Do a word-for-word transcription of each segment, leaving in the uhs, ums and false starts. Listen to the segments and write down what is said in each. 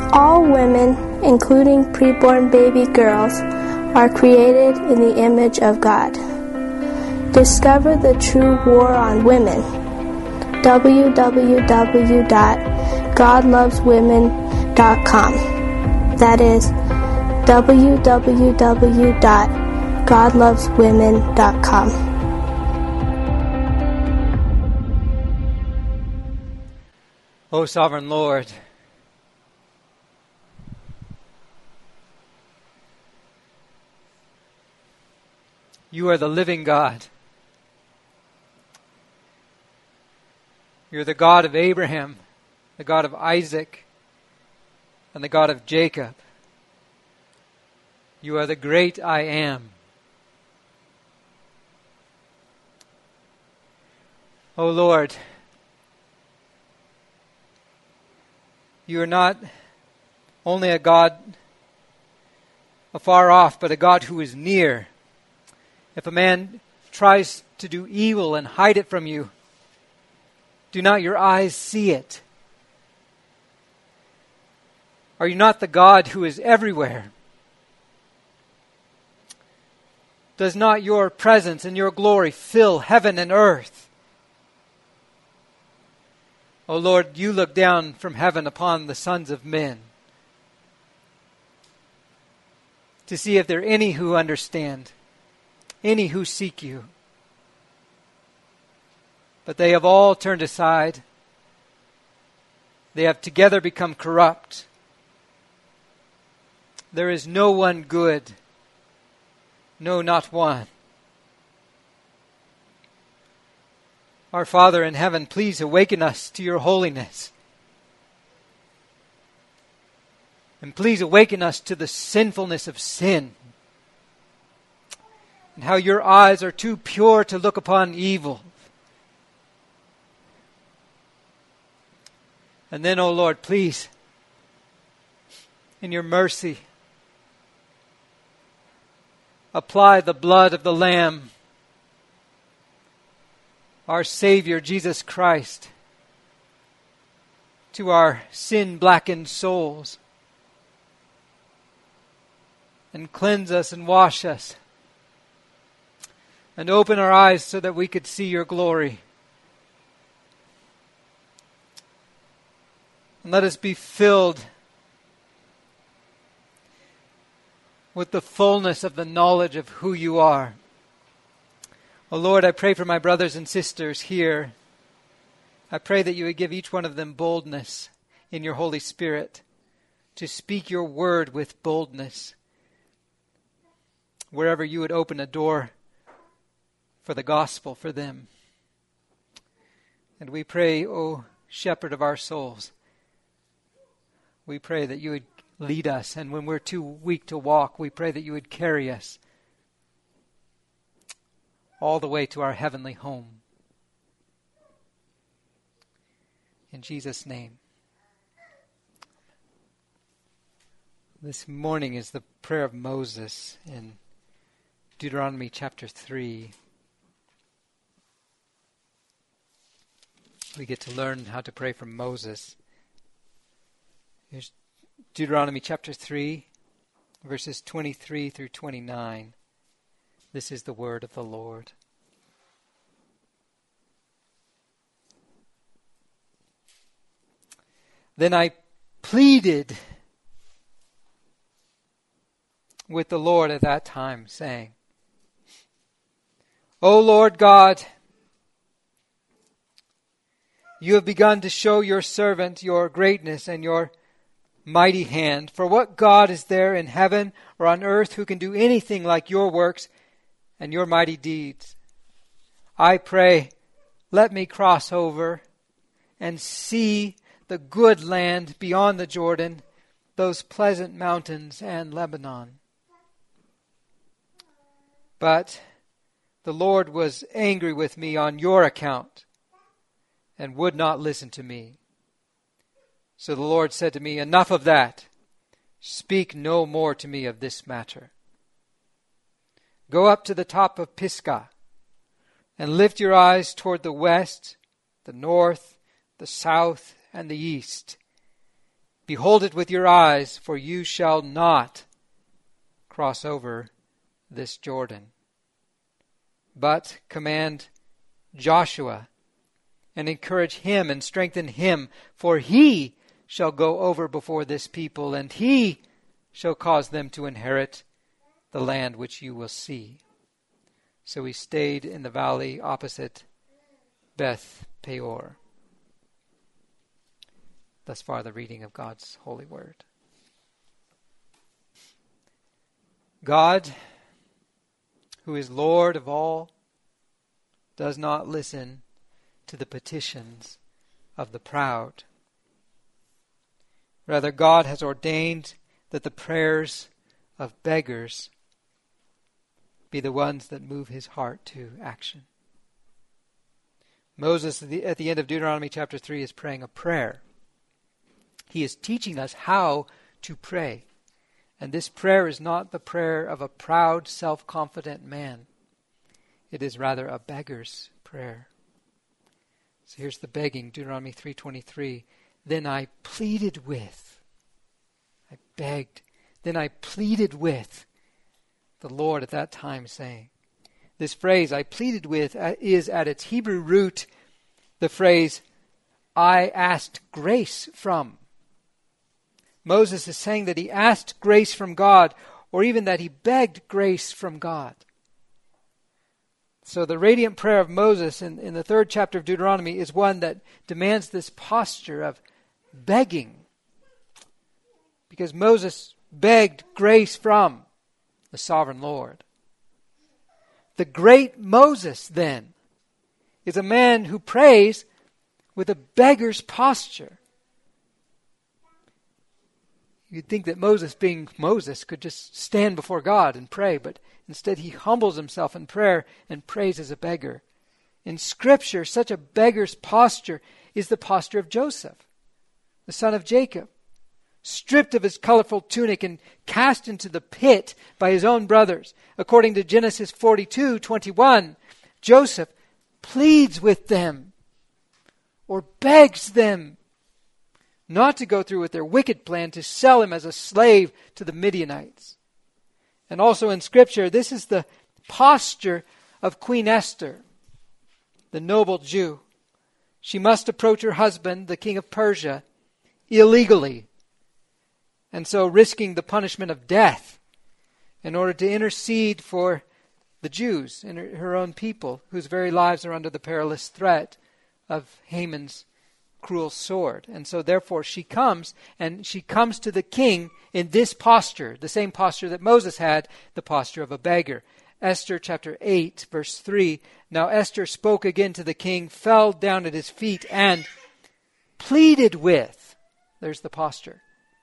All women, including preborn baby girls, are created in the image of God. Discover the true war on women. w w w dot god loves women dot com. That is w w w dot god loves women dot com. O sovereign Lord, you are the living God. You're the God of Abraham, the God of Isaac, and the God of Jacob. You are the great I am. O Lord, you are not only a God afar off, but a God who is near. If a man tries to do evil and hide it from you, do not your eyes see it? Are you not the God who is everywhere? Does not your presence and your glory fill heaven and earth? O Lord, you look down from heaven upon the sons of men to see if there are any who understand, any who seek you. But they have all turned aside. They have together become corrupt. There is no one good. No, not one. Our Father in heaven, please awaken us to your holiness. And please awaken us to the sinfulness of sin. And how your eyes are too pure to look upon evil. And then, O Lord, please, in your mercy, apply the blood of the Lamb, our Savior, Jesus Christ, to our sin-blackened souls, and cleanse us and wash us, and open our eyes so that we could see your glory. And let us be filled with the fullness of the knowledge of who you are. Oh Lord, I pray for my brothers and sisters here. I pray that you would give each one of them boldness in your Holy Spirit to speak your word with boldness. Wherever you would open a door for the gospel for them. And we pray, O Shepherd of our souls, we pray that you would lead us. And when we're too weak to walk, we pray that you would carry us all the way to our heavenly home. In Jesus' name. This morning is the prayer of Moses in Deuteronomy chapter three. We get to learn how to pray from Moses. Here's Deuteronomy chapter three, verses twenty-three through twenty-nine. This is the word of the Lord. Then I pleaded with the Lord at that time, saying, O Lord God, you have begun to show your servant your greatness and your mighty hand. For what God is there in heaven or on earth who can do anything like your works and your mighty deeds? I pray, let me cross over and see the good land beyond the Jordan, those pleasant mountains and Lebanon. But the Lord was angry with me on your account and would not listen to me. So the Lord said to me, enough of that. Speak no more to me of this matter. Go up to the top of Pisgah and lift your eyes toward the west, the north, the south, and the east. Behold it with your eyes, for you shall not cross over this Jordan. But command Joshua and encourage him and strengthen him, for he shall go over before this people, and he shall cause them to inherit the land which you will see. So he stayed in the valley opposite Beth Peor. Thus far the reading of God's holy word. God, who is Lord of all, does not listen to the petitions of the proud. Rather, God has ordained that the prayers of beggars be the ones that move his heart to action. Moses, at the, at the end of Deuteronomy chapter three, is praying a prayer. He is teaching us how to pray. And this prayer is not the prayer of a proud, self-confident man. It is rather a beggar's prayer. So here's the begging, Deuteronomy three twenty-three. Then I pleaded with, I begged, then I pleaded with the Lord at that time, saying, this phrase, I pleaded with, is at its Hebrew root the phrase, I asked grace from. Moses is saying that he asked grace from God, or even that he begged grace from God. So the radiant prayer of Moses in, in the third chapter of Deuteronomy is one that demands this posture of begging. Because Moses begged grace from the sovereign Lord. The great Moses, then, is a man who prays with a beggar's posture. You'd think that Moses, being Moses, could just stand before God and pray, but instead he humbles himself in prayer and prays as a beggar. In Scripture, such a beggar's posture is the posture of Joseph, the son of Jacob, stripped of his colorful tunic and cast into the pit by his own brothers. According to Genesis forty-two twenty-one, Joseph pleads with them or begs them not to go through with their wicked plan to sell him as a slave to the Midianites. And also in Scripture, this is the posture of Queen Esther, the noble Jew. She must approach her husband, the king of Persia, illegally, and so risking the punishment of death in order to intercede for the Jews and her, her own people, whose very lives are under the perilous threat of Haman's cruel sword. And so therefore she comes, and she comes to the king in this posture, the same posture that Moses had, the posture of a beggar. Esther chapter eight, verse three, now Esther spoke again to the king, fell down at his feet, and pleaded with, there's the posture,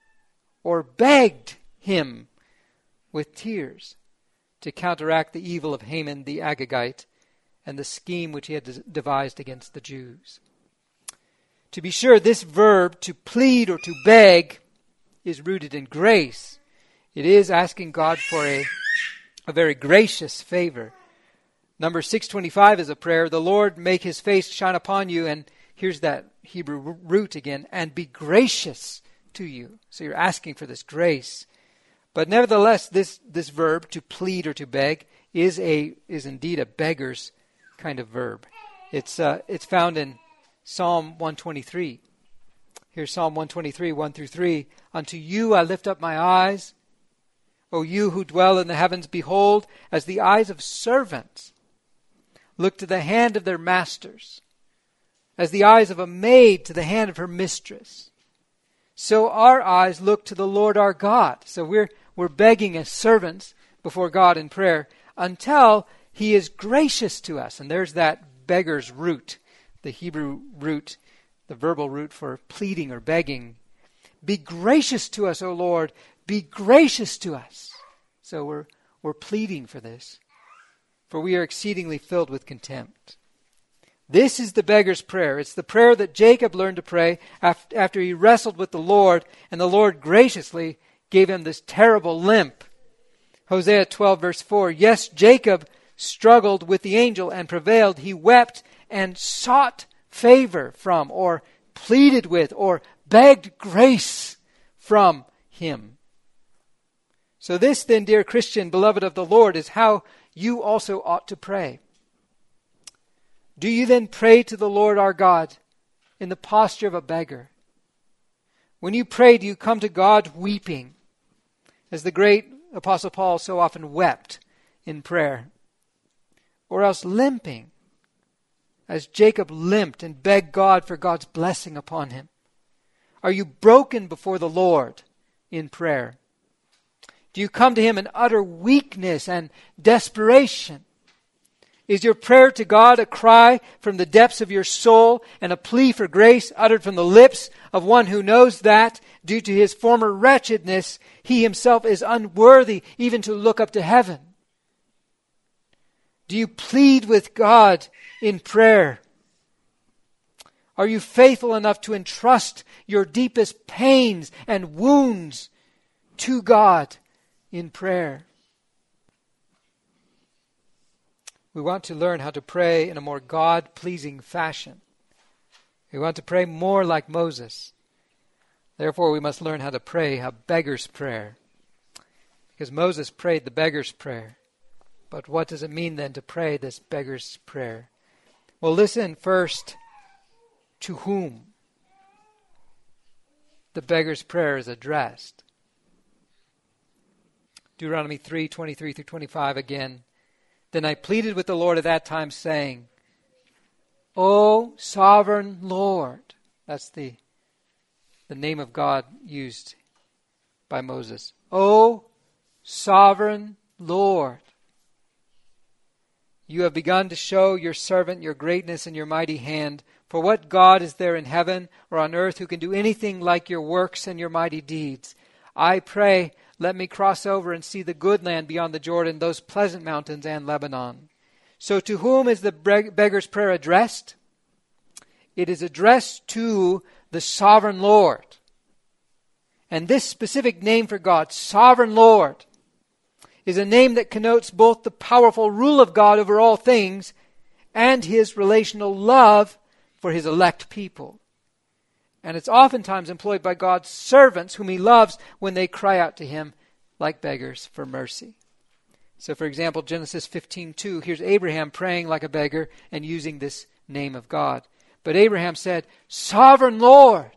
or begged him with tears to counteract the evil of Haman the Agagite and the scheme which he had devised against the Jews. To be sure, this verb, to plead or to beg, is rooted in grace. It is asking God for a, a very gracious favor. Number six twenty-five is a prayer, the Lord make his face shine upon you, and here's that Hebrew root again, and be gracious to you. So you're asking for this grace. But nevertheless, this, this verb, to plead or to beg, is a is indeed a beggar's kind of verb. It's uh, it's found in Psalm one twenty-three. Here's Psalm one twenty-three, one through three. Unto you I lift up my eyes, O you who dwell in the heavens, behold, as the eyes of servants look to the hand of their masters, as the eyes of a maid to the hand of her mistress. So our eyes look to the Lord our God. So we're we're begging as servants before God in prayer until he is gracious to us. And there's that beggar's root, the Hebrew root, the verbal root for pleading or begging. Be gracious to us, O Lord. Be gracious to us. So we're we're pleading for this. For we are exceedingly filled with contempt. This is the beggar's prayer. It's the prayer that Jacob learned to pray after he wrestled with the Lord, and the Lord graciously gave him this terrible limp. Hosea twelve verse four, yes, Jacob struggled with the angel and prevailed. He wept and sought favor from, or pleaded with, or begged grace from him. So this then, dear Christian, beloved of the Lord, is how you also ought to pray. Do you then pray to the Lord our God in the posture of a beggar? When you pray, do you come to God weeping, as the great Apostle Paul so often wept in prayer? Or else limping, as Jacob limped and begged God for God's blessing upon him? Are you broken before the Lord in prayer? Do you come to him in utter weakness and desperation? Is your prayer to God a cry from the depths of your soul and a plea for grace uttered from the lips of one who knows that, due to his former wretchedness, he himself is unworthy even to look up to heaven? Do you plead with God in prayer? Are you faithful enough to entrust your deepest pains and wounds to God in prayer? We want to learn how to pray in a more God-pleasing fashion. We want to pray more like Moses. Therefore, we must learn how to pray a beggar's prayer. Because Moses prayed the beggar's prayer. But what does it mean then to pray this beggar's prayer? Well, listen first to whom the beggar's prayer is addressed. Deuteronomy three, twenty-three through twenty-five again. Then I pleaded with the Lord at that time, saying, O sovereign Lord. That's the, the name of God used by Moses. O sovereign Lord. You have begun to show your servant your greatness and your mighty hand. For what God is there in heaven or on earth who can do anything like your works and your mighty deeds? I pray, let me cross over and see the good land beyond the Jordan, those pleasant mountains and Lebanon. So to whom is the beggar's prayer addressed? It is addressed to the sovereign Lord. And this specific name for God, sovereign Lord, is a name that connotes both the powerful rule of God over all things and his relational love for his elect people. And it's oftentimes employed by God's servants whom he loves when they cry out to him like beggars for mercy. So for example, Genesis fifteen two, here's Abraham praying like a beggar and using this name of God. But Abraham said, Sovereign Lord,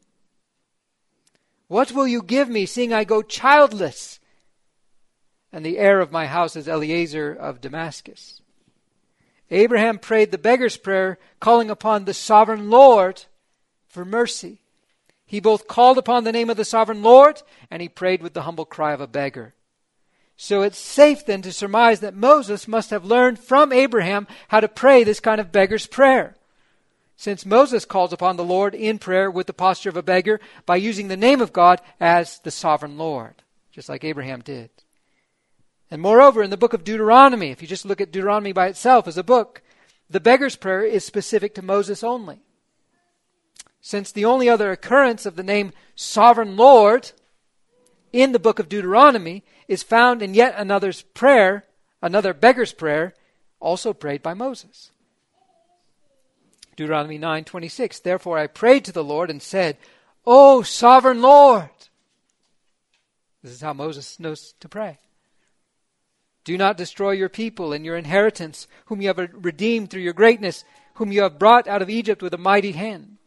what will you give me, seeing I go childless? And the heir of my house is Eliezer of Damascus. Abraham prayed the beggar's prayer, calling upon the sovereign Lord for mercy. He both called upon the name of the sovereign Lord and he prayed with the humble cry of a beggar. So it's safe then to surmise that Moses must have learned from Abraham how to pray this kind of beggar's prayer, since Moses calls upon the Lord in prayer with the posture of a beggar by using the name of God as the sovereign Lord, just like Abraham did. And moreover, in the book of Deuteronomy, if you just look at Deuteronomy by itself as a book, the beggar's prayer is specific to Moses only. Since the only other occurrence of the name Sovereign Lord in the book of Deuteronomy is found in yet another's prayer, another beggar's prayer, also prayed by Moses. Deuteronomy nine twenty-six, therefore I prayed to the Lord and said, O Sovereign Lord. This is how Moses knows to pray. Do not destroy your people and your inheritance, whom you have redeemed through your greatness, whom you have brought out of Egypt with a mighty hand.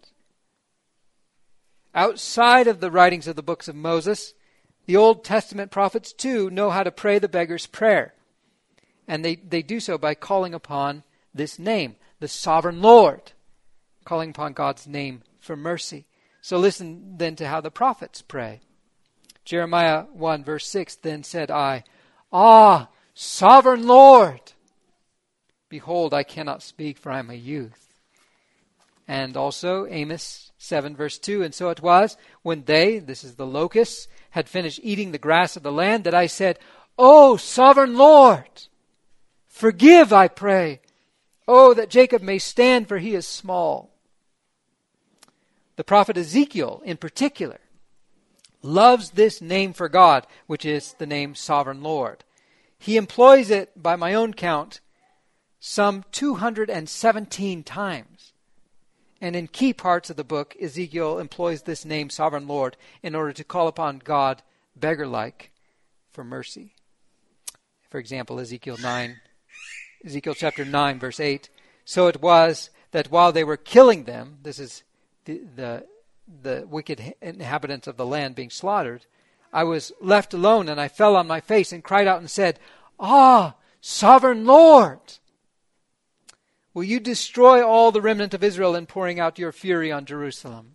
Outside of the writings of the books of Moses, the Old Testament prophets too know how to pray the beggar's prayer. And they, they do so by calling upon this name, the Sovereign Lord, calling upon God's name for mercy. So listen then to how the prophets pray. Jeremiah one verse six, then said I, Ah, Sovereign Lord, behold, I cannot speak, for I am a youth. And also Amos seven verse two, and so it was, when they, this is the locusts, had finished eating the grass of the land, that I said, O Sovereign Lord, forgive, I pray. Oh, that Jacob may stand, for he is small. The prophet Ezekiel, in particular, loves this name for God, which is the name Sovereign Lord. He employs it, by my own count, some two hundred seventeen times. And in key parts of the book, Ezekiel employs this name, Sovereign Lord, in order to call upon God, beggar-like, for mercy. For example, Ezekiel nine, Ezekiel chapter nine, verse eight. So it was that while they were killing them, this is the, the, the wicked inhabitants of the land being slaughtered, I was left alone, and I fell on my face and cried out and said, Ah, Sovereign Lord, will you destroy all the remnant of Israel in pouring out your fury on Jerusalem?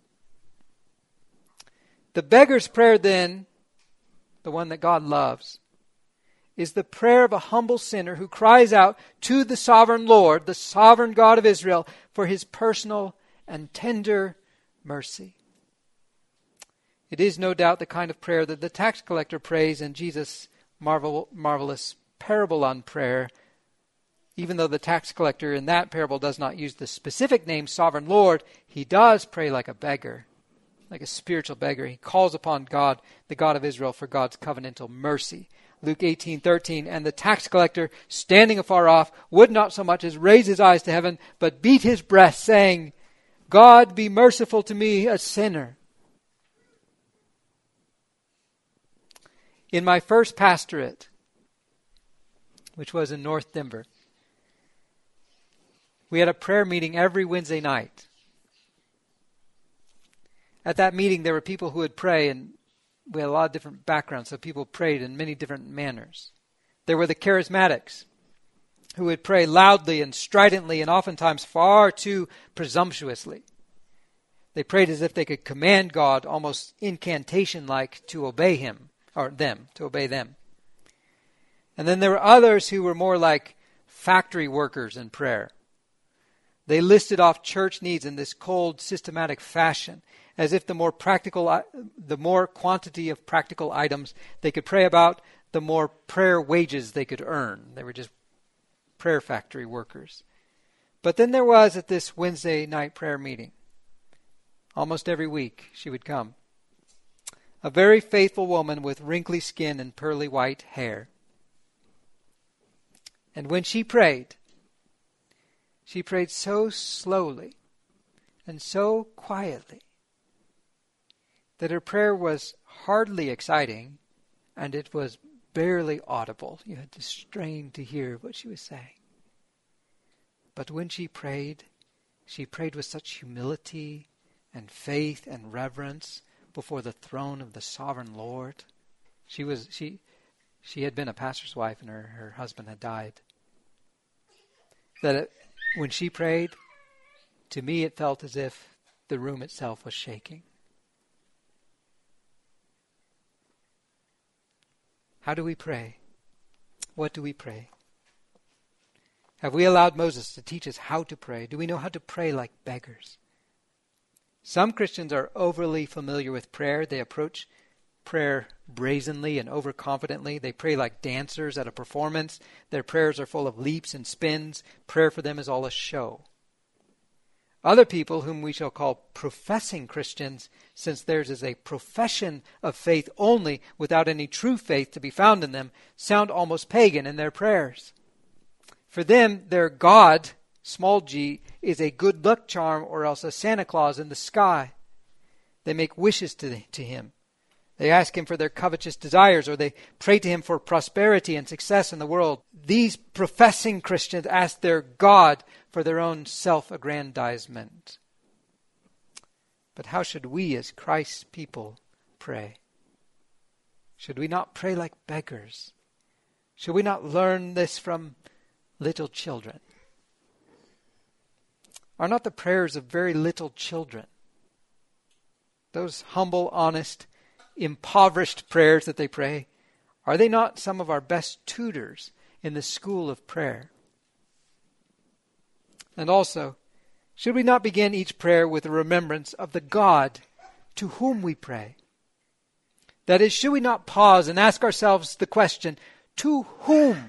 The beggar's prayer then, the one that God loves, is the prayer of a humble sinner who cries out to the sovereign Lord, the sovereign God of Israel, for his personal and tender mercy. It is no doubt the kind of prayer that the tax collector prays in Jesus' marvel, marvelous parable on prayer, even though the tax collector in that parable does not use the specific name Sovereign Lord, he does pray like a beggar, like a spiritual beggar. He calls upon God, the God of Israel, for God's covenantal mercy. Luke eighteen thirteen, and the tax collector, standing afar off, would not so much as raise his eyes to heaven, but beat his breast, saying, God, be merciful to me, a sinner. In my first pastorate, which was in North Denver, we had a prayer meeting every Wednesday night. At that meeting, there were people who would pray, and we had a lot of different backgrounds, so people prayed in many different manners. There were the charismatics, who would pray loudly and stridently and oftentimes far too presumptuously. They prayed as if they could command God, almost incantation-like, to obey him, or them, to obey them. And then there were others who were more like factory workers in prayer. They listed off church needs in this cold, systematic fashion, as if the more practical, the more quantity of practical items they could pray about, the more prayer wages they could earn. They were just prayer factory workers. But then there was at this Wednesday night prayer meeting, almost every week she would come, a very faithful woman with wrinkly skin and pearly white hair. And when she prayed, she prayed so slowly and so quietly that her prayer was hardly exciting and it was barely audible. You had to strain to hear what she was saying. But when she prayed, she prayed with such humility and faith and reverence before the throne of the sovereign Lord. She was she she had been a pastor's wife and her, her husband had died. That it, when she prayed, to me it felt as if the room itself was shaking. How do we pray? What do we pray? Have we allowed Moses to teach us how to pray? Do we know how to pray like beggars? Some Christians are overly familiar with prayer. They approach prayer brazenly and overconfidently. They pray like dancers at a performance. Their prayers are full of leaps and spins. Prayer for them is all a show. Other people, whom we shall call professing Christians, since theirs is a profession of faith only without any true faith to be found in them, sound almost pagan in their prayers. For them, their God, small g, is a good luck charm or else a Santa Claus in the sky. They make wishes to, the, to him. They ask him for their covetous desires, or they pray to him for prosperity and success in the world. These professing Christians ask their God for their own self-aggrandizement. But how should we as Christ's people pray? Should we not pray like beggars? Should we not learn this from little children? Are not the prayers of very little children, those humble, honest, impoverished prayers that they pray, are they not some of our best tutors in the school of prayer? And also, should we not begin each prayer with a remembrance of the God to whom we pray? That is, should we not pause and ask ourselves the question, to whom?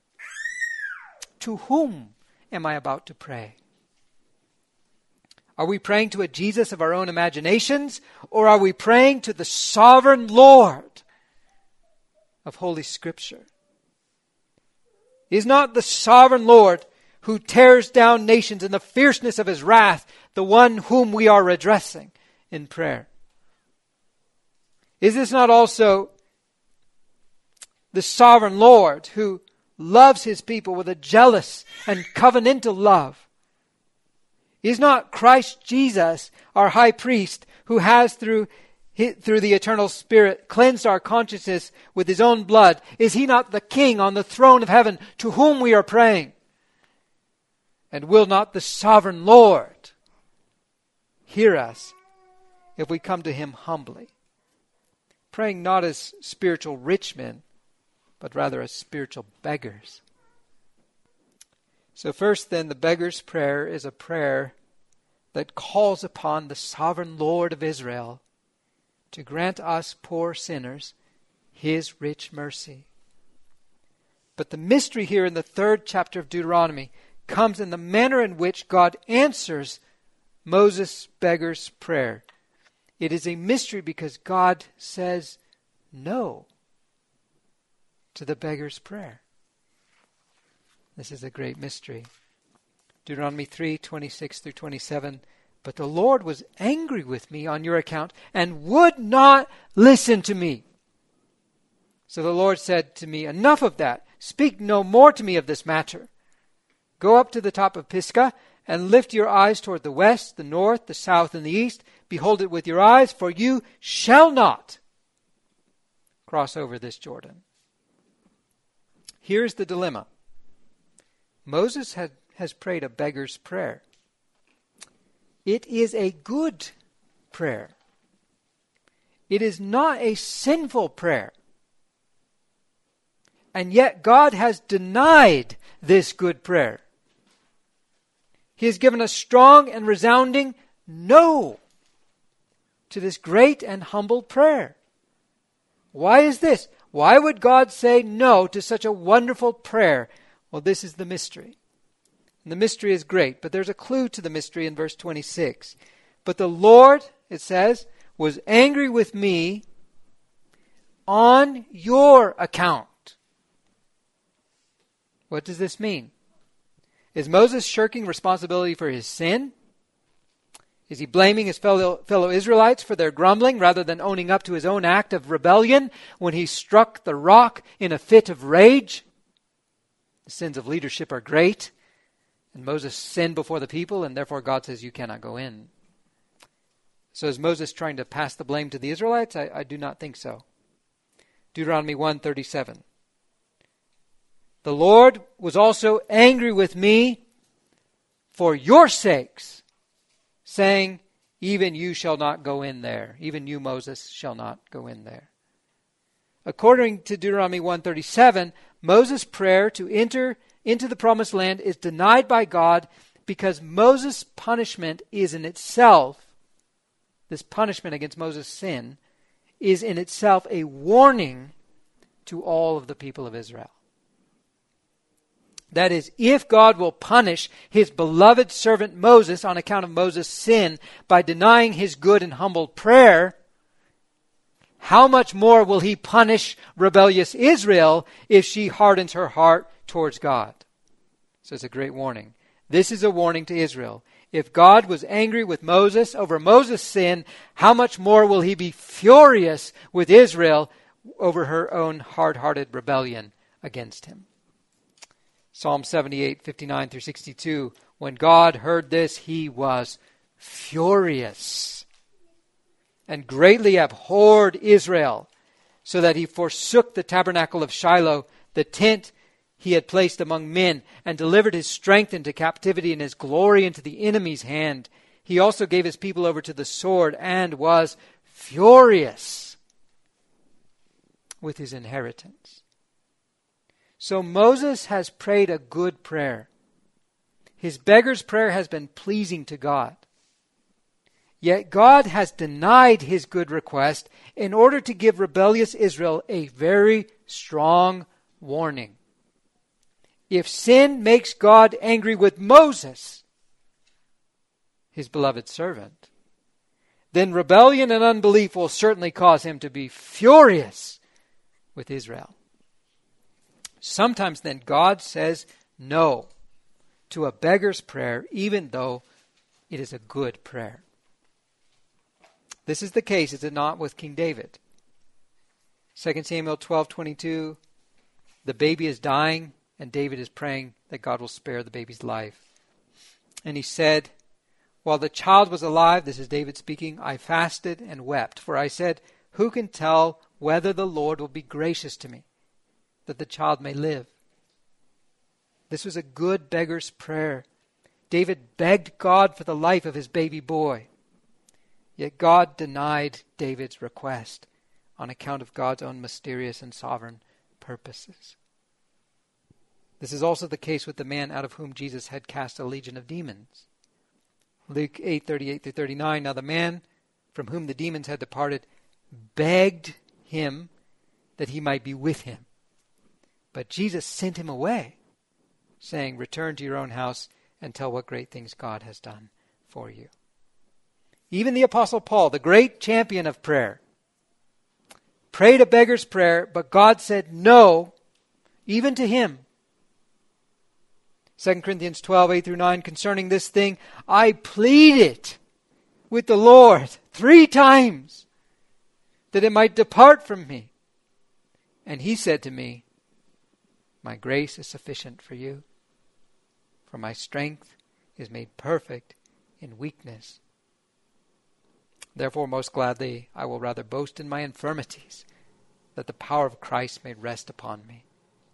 To whom am I about to pray? Are we praying to a Jesus of our own imaginations, or are we praying to the sovereign Lord of Holy Scripture? Is not the sovereign Lord who tears down nations in the fierceness of his wrath, the one whom we are addressing in prayer. Is this not also the sovereign Lord who loves his people with a jealous and covenantal love? Is not Christ Jesus, our high priest, who has through through the eternal Spirit cleansed our consciousness with his own blood, is he not the King on the throne of heaven to whom we are praying? And will not the sovereign Lord hear us if we come to him humbly, praying not as spiritual rich men, but rather as spiritual beggars? So first then, the beggar's prayer is a prayer that calls upon the sovereign Lord of Israel to grant us poor sinners his rich mercy. But the mystery here in the third chapter of Deuteronomy comes in the manner in which God answers Moses' beggar's prayer. It is a mystery because God says no to the beggar's prayer. This is a great mystery. Deuteronomy three, twenty-six through twenty-seven. But the Lord was angry with me on your account and would not listen to me. So the Lord said to me, enough of that. Speak no more to me of this matter. Go up to the top of Pisgah and lift your eyes toward the west, the north, the south, and the east. Behold it with your eyes, for you shall not cross over this Jordan. Here's the dilemma. Moses had, has prayed a beggar's prayer. It is a good prayer. It is not a sinful prayer. And yet God has denied this good prayer. He has given a strong and resounding no to this great and humble prayer. Why is this? Why would God say no to such a wonderful prayer? Well, this is the mystery. And the mystery is great, but there's a clue to the mystery in verse twenty-six. But the Lord, it says, was angry with me on your account. What does this mean? Is Moses shirking responsibility for his sin? Is he blaming his fellow, fellow Israelites for their grumbling rather than owning up to his own act of rebellion when he struck the rock in a fit of rage? The sins of leadership are great. And Moses sinned before the people, and therefore God says, you cannot go in. So is Moses trying to pass the blame to the Israelites? I, I do not think so. Deuteronomy one thirty-seven. The Lord was also angry with me for your sakes, saying, even you shall not go in there. Even you, Moses, shall not go in there. According to Deuteronomy one thirty-seven, Moses' prayer to enter into the promised land is denied by God because Moses' punishment is in itself, this punishment against Moses' sin, is in itself a warning to all of the people of Israel. That is, if God will punish his beloved servant Moses on account of Moses' sin by denying his good and humble prayer, how much more will he punish rebellious Israel if she hardens her heart towards God? So it's a great warning. This is a warning to Israel. If God was angry with Moses over Moses' sin, how much more will he be furious with Israel over her own hard-hearted rebellion against him? Psalm seventy-eight, fifty-nine through sixty-two. When God heard this, he was furious and greatly abhorred Israel, so that he forsook the tabernacle of Shiloh, the tent he had placed among men, and delivered his strength into captivity and his glory into the enemy's hand. He also gave his people over to the sword and was furious with his inheritance. So Moses has prayed a good prayer. His beggar's prayer has been pleasing to God. Yet God has denied his good request in order to give rebellious Israel a very strong warning. If sin makes God angry with Moses, his beloved servant, then rebellion and unbelief will certainly cause him to be furious with Israel. Sometimes then God says no to a beggar's prayer, even though it is a good prayer. This is the case, is it not, with King David? Second Samuel twelve twenty-two, the baby is dying, and David is praying that God will spare the baby's life. And he said, while the child was alive, this is David speaking, I fasted and wept, for I said, who can tell whether the Lord will be gracious to me, that the child may live? This was a good beggar's prayer. David begged God for the life of his baby boy. Yet God denied David's request on account of God's own mysterious and sovereign purposes. This is also the case with the man out of whom Jesus had cast a legion of demons. Luke eight thirty-eight through thirty-nine, now the man from whom the demons had departed begged him that he might be with him. But Jesus sent him away, saying, return to your own house and tell what great things God has done for you. Even the Apostle Paul, the great champion of prayer, prayed a beggar's prayer, but God said no, even to him. Second Corinthians twelve, eight through nine, concerning this thing, I pleaded with the Lord three times that it might depart from me. And he said to me, my grace is sufficient for you, for my strength is made perfect in weakness. Therefore, most gladly, I will rather boast in my infirmities, that the power of Christ may rest upon me.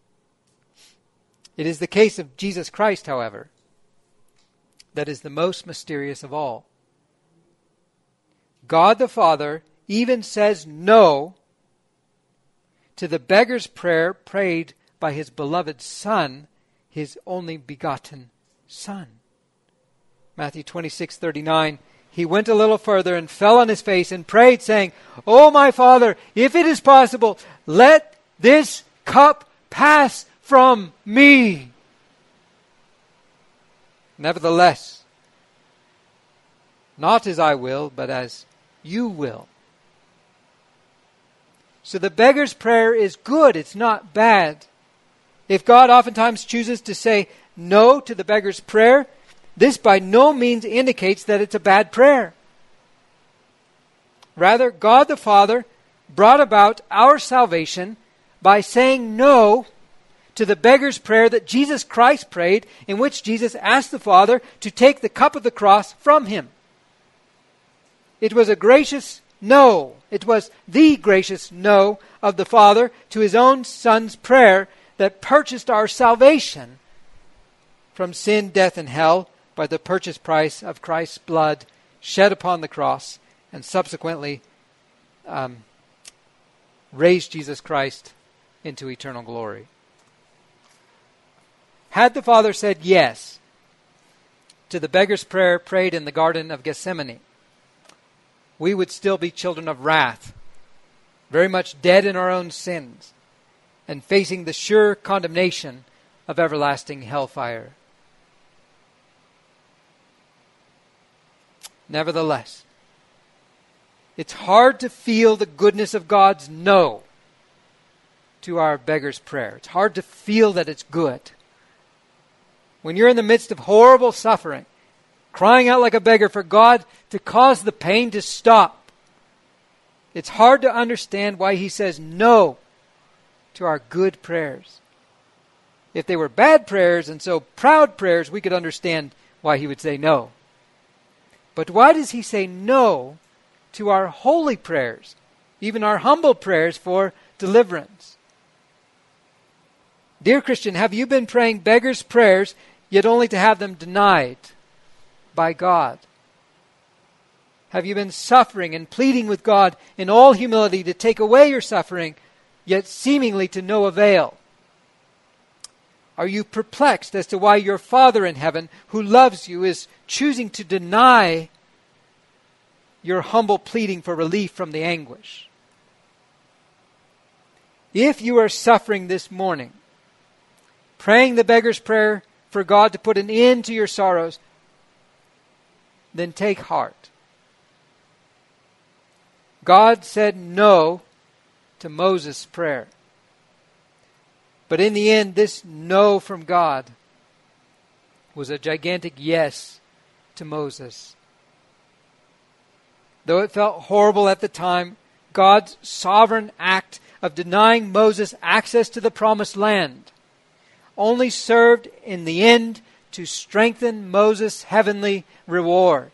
It is the case of Jesus Christ, however, that is the most mysterious of all. God the Father even says no to the beggar's prayer prayed by his beloved Son, his only begotten Son. Matthew twenty-six thirty-nine, he went a little further and fell on his face and prayed, saying, O my Father, if it is possible, let this cup pass from me. Nevertheless, not as I will, but as you will. So the beggar's prayer is good, it's not bad. If God oftentimes chooses to say no to the beggar's prayer, this by no means indicates that it's a bad prayer. Rather, God the Father brought about our salvation by saying no to the beggar's prayer that Jesus Christ prayed, in which Jesus asked the Father to take the cup of the cross from him. It was a gracious no. It was the gracious no of the Father to his own Son's prayer that purchased our salvation from sin, death, and hell by the purchase price of Christ's blood shed upon the cross, and subsequently um, raised Jesus Christ into eternal glory. Had the Father said yes to the beggar's prayer prayed in the Garden of Gethsemane, we would still be children of wrath, very much dead in our own sins, and facing the sure condemnation of everlasting hellfire. Nevertheless, it's hard to feel the goodness of God's no to our beggar's prayer. It's hard to feel that it's good. When you're in the midst of horrible suffering, crying out like a beggar for God to cause the pain to stop, it's hard to understand why he says no to our good prayers. If they were bad prayers and so proud prayers, we could understand why he would say no. But why does he say no to our holy prayers, even our humble prayers for deliverance? Dear Christian, have you been praying beggar's prayers, yet only to have them denied by God? Have you been suffering and pleading with God in all humility to take away your suffering, yet seemingly to no avail? Are you perplexed as to why your Father in heaven, who loves you, is choosing to deny your humble pleading for relief from the anguish? If you are suffering this morning, praying the beggar's prayer for God to put an end to your sorrows, then take heart. God said no to Moses' prayer. But in the end, this no from God was a gigantic yes to Moses. Though it felt horrible at the time, God's sovereign act of denying Moses access to the promised land only served in the end to strengthen Moses' heavenly reward.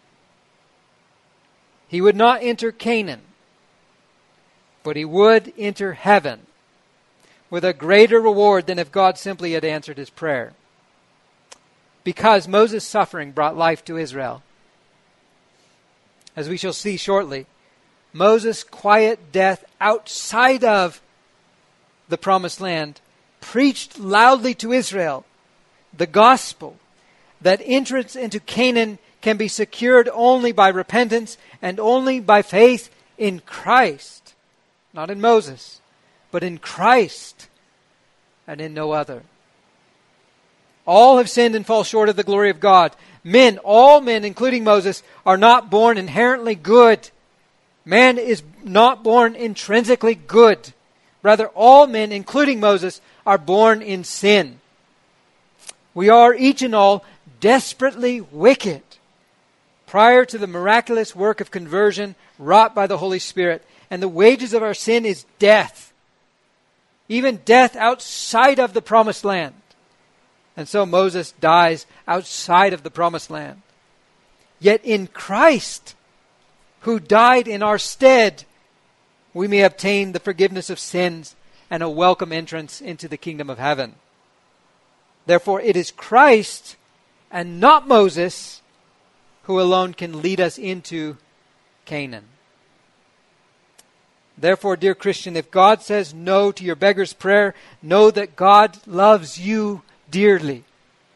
He would not enter Canaan, but he would enter heaven with a greater reward than if God simply had answered his prayer. Because Moses' suffering brought life to Israel. As we shall see shortly, Moses' quiet death outside of the promised land preached loudly to Israel the gospel that entrance into Canaan can be secured only by repentance and only by faith in Christ. Not in Moses, but in Christ and in no other. All have sinned and fall short of the glory of God. Men, all men, including Moses, are not born inherently good. Man is not born intrinsically good. Rather, all men, including Moses, are born in sin. We are, each and all, desperately wicked prior to the miraculous work of conversion wrought by the Holy Spirit. And the wages of our sin is death. Even death outside of the promised land. And so Moses dies outside of the promised land. Yet in Christ, who died in our stead, we may obtain the forgiveness of sins and a welcome entrance into the kingdom of heaven. Therefore, it is Christ and not Moses who alone can lead us into Canaan. Therefore, dear Christian, if God says no to your beggar's prayer, know that God loves you dearly.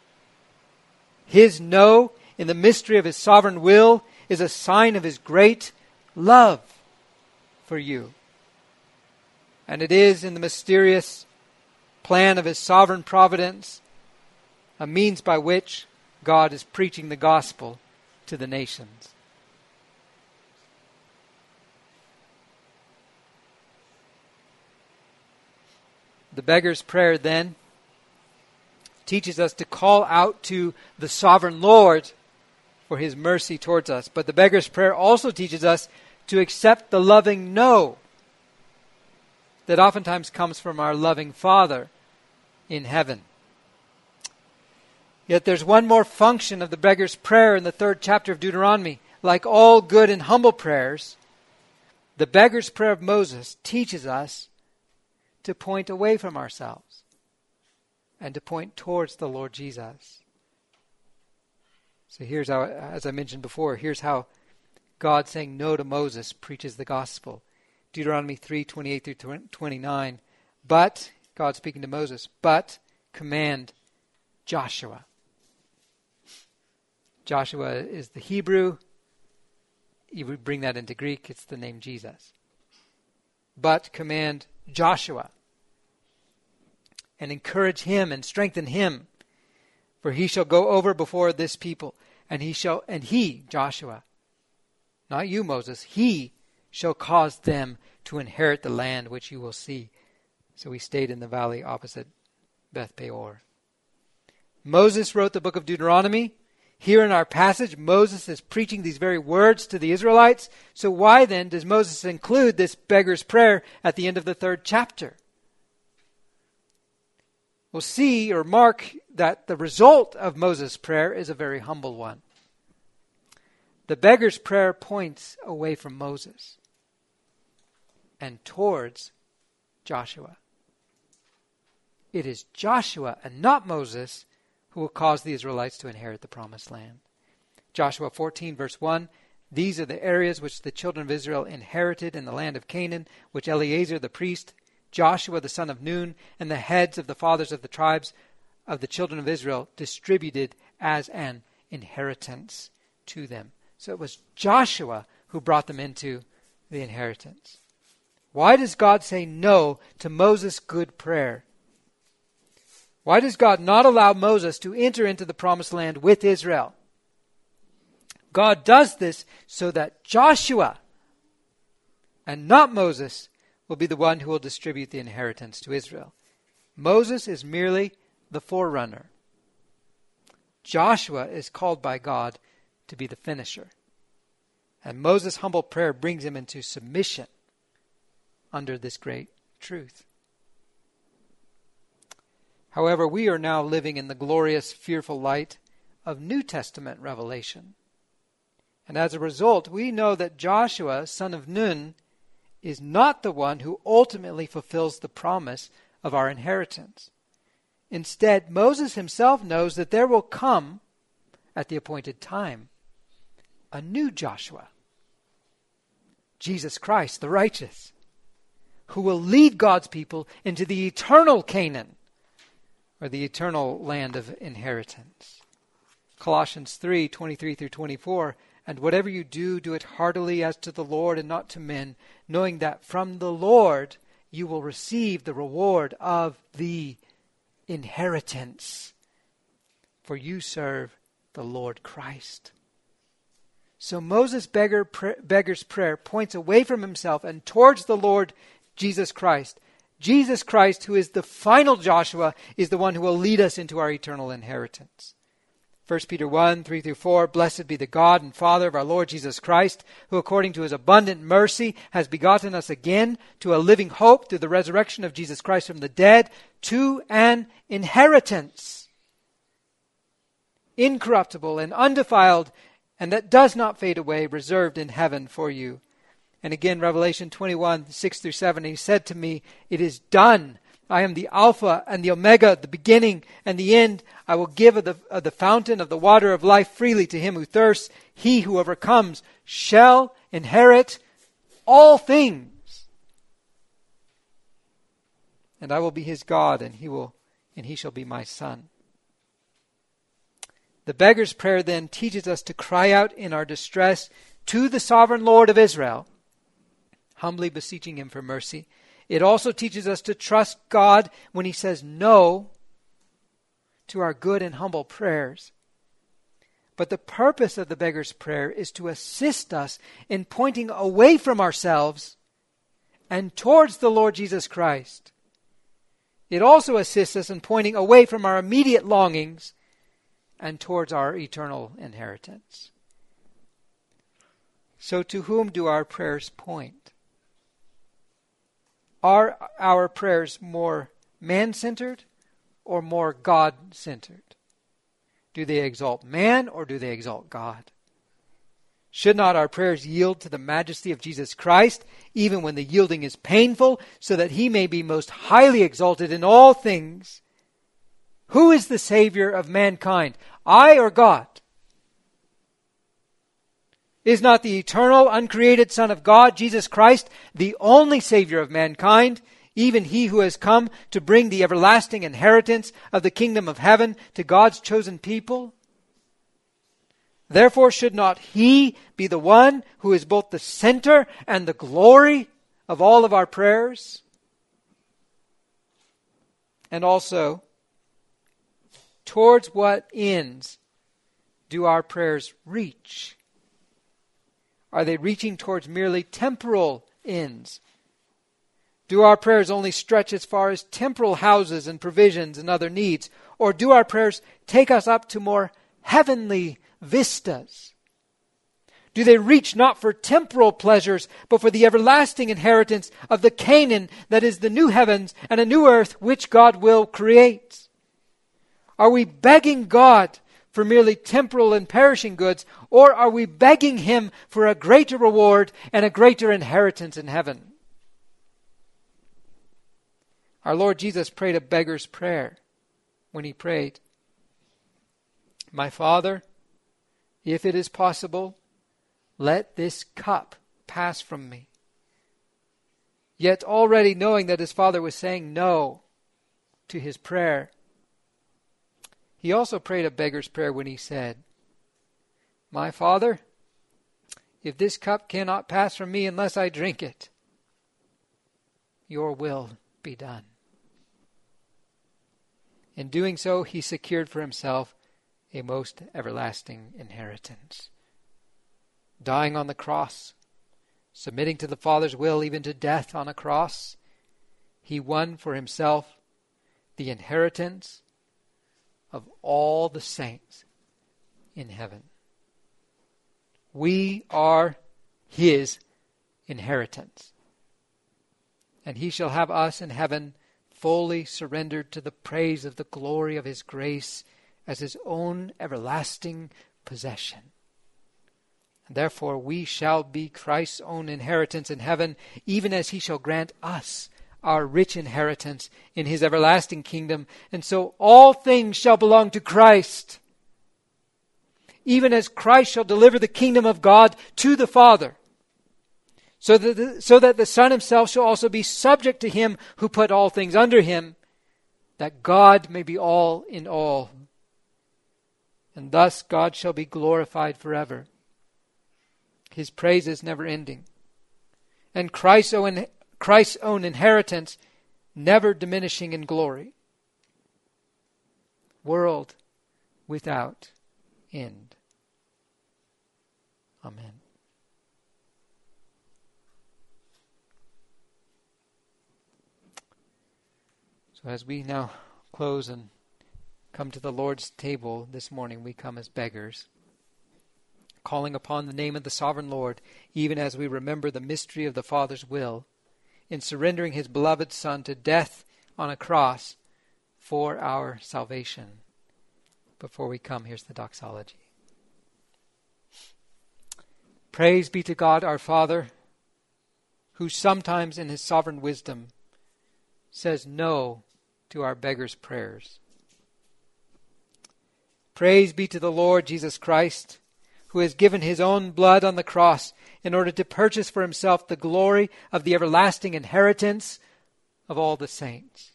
His no in the mystery of His sovereign will is a sign of His great love for you. And it is in the mysterious plan of His sovereign providence a means by which God is preaching the gospel to the nations. The beggar's prayer then teaches us to call out to the sovereign Lord for His mercy towards us. But the beggar's prayer also teaches us to accept the loving no that oftentimes comes from our loving Father in heaven. Yet there's one more function of the beggar's prayer in the third chapter of Deuteronomy. Like all good and humble prayers, the beggar's prayer of Moses teaches us to point away from ourselves and to point towards the Lord Jesus. So here's how, as I mentioned before, here's how God saying no to Moses preaches the gospel. Deuteronomy three, twenty-eight through twenty-nine. But, God speaking to Moses, but command Joshua. Joshua is the Hebrew. You would bring that into Greek, it's the name Jesus. But command Joshua and encourage him and strengthen him, for he shall go over before this people, and he shall, and he, Joshua, not you, Moses, he shall cause them to inherit the land which you will see. So we stayed in the valley opposite Beth Peor. Moses wrote the book of Deuteronomy. Here in our passage, Moses is preaching these very words to the Israelites. So why then does Moses include this beggar's prayer at the end of the third chapter? We'll see or mark that the result of Moses' prayer is a very humble one. The beggar's prayer points away from Moses and towards Joshua. It is Joshua and not Moses who will cause the Israelites to inherit the promised land. Joshua fourteen verse one, these are the areas which the children of Israel inherited in the land of Canaan, which Eleazar the priest, Joshua the son of Nun, and the heads of the fathers of the tribes of the children of Israel distributed as an inheritance to them. So it was Joshua who brought them into the inheritance. Why does God say no to Moses' good prayer? Why does God not allow Moses to enter into the promised land with Israel? God does this so that Joshua and not Moses will be the one who will distribute the inheritance to Israel. Moses is merely the forerunner. Joshua is called by God to be the finisher. And Moses' humble prayer brings him into submission under this great truth. However, we are now living in the glorious, fearful light of New Testament revelation. And as a result, we know that Joshua, son of Nun, is not the one who ultimately fulfills the promise of our inheritance. Instead, Moses himself knows that there will come, at the appointed time, a new Joshua, Jesus Christ, the righteous, who will lead God's people into the eternal Canaan, or the eternal land of inheritance. Colossians three, twenty-three through twenty-four, and whatever you do, do it heartily as to the Lord and not to men, knowing that from the Lord you will receive the reward of the inheritance. For you serve the Lord Christ. So Moses' beggar, pr- beggar's prayer points away from himself and towards the Lord Jesus Christ. Jesus Christ, who is the final Joshua, is the one who will lead us into our eternal inheritance. First Peter one, three through four, Blessed be the God and Father of our Lord Jesus Christ, who according to his abundant mercy has begotten us again to a living hope through the resurrection of Jesus Christ from the dead, to an inheritance, incorruptible and undefiled, and that does not fade away, reserved in heaven for you. And again, Revelation twenty-one, six through seven, he said to me, It is done. I am the Alpha and the Omega, the beginning and the end. I will give of the, of the fountain of the water of life freely to him who thirsts. He who overcomes shall inherit all things. And I will be his God, and he will, and he shall be my son. The beggar's prayer then teaches us to cry out in our distress to the sovereign Lord of Israel, humbly beseeching him for mercy. It also teaches us to trust God when he says no to our good and humble prayers. But the purpose of the beggar's prayer is to assist us in pointing away from ourselves and towards the Lord Jesus Christ. It also assists us in pointing away from our immediate longings and towards our eternal inheritance. So to whom do our prayers point? Are our prayers more man-centered or more God-centered? Do they exalt man or do they exalt God? Should not our prayers yield to the majesty of Jesus Christ, even when the yielding is painful, so that he may be most highly exalted in all things? Who is the Savior of mankind, I or God? Is not the eternal, uncreated Son of God, Jesus Christ, the only Savior of mankind, even he who has come to bring the everlasting inheritance of the kingdom of heaven to God's chosen people? Therefore, should not he be the one who is both the center and the glory of all of our prayers? And also, towards what ends do our prayers reach? Are they reaching towards merely temporal ends? Do our prayers only stretch as far as temporal houses and provisions and other needs? Or do our prayers take us up to more heavenly vistas? Do they reach not for temporal pleasures, but for the everlasting inheritance of the Canaan that is the new heavens and a new earth which God will create? Are we begging God for merely temporal and perishing goods, or are we begging him for a greater reward and a greater inheritance in heaven? Our Lord Jesus prayed a beggar's prayer when he prayed, My Father, if it is possible, let this cup pass from me. Yet already knowing that his Father was saying no to his prayer, he also prayed a beggar's prayer when he said, My Father, if this cup cannot pass from me unless I drink it, your will be done. In doing so, he secured for himself a most everlasting inheritance. Dying on the cross, submitting to the Father's will even to death on a cross, he won for himself the inheritance of all the saints in heaven. We are his inheritance. And he shall have us in heaven fully surrendered to the praise of the glory of his grace as his own everlasting possession. And therefore we shall be Christ's own inheritance in heaven, even as he shall grant us our rich inheritance in his everlasting kingdom. And so all things shall belong to Christ, even as Christ shall deliver the kingdom of God to the Father, so that the, so that the Son himself shall also be subject to him who put all things under him, that God may be all in all. And thus God shall be glorified forever. His praise is never ending. And Christ's own, Christ's own inheritance never diminishing in glory. World without end. Amen. So as we now close and come to the Lord's table this morning, we come as beggars, calling upon the name of the sovereign Lord, even as we remember the mystery of the Father's will in surrendering his beloved Son to death on a cross for our salvation. Before we come, here's the doxology. Praise be to God our Father, who sometimes in his sovereign wisdom says no to our beggars' prayers. Praise be to the Lord Jesus Christ, who has given his own blood on the cross in order to purchase for himself the glory of the everlasting inheritance of all the saints.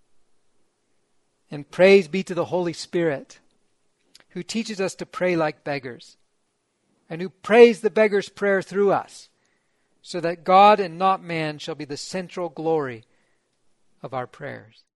And praise be to the Holy Spirit, who teaches us to pray like beggars, and who prays the beggar's prayer through us, so that God and not man shall be the central glory of our prayers.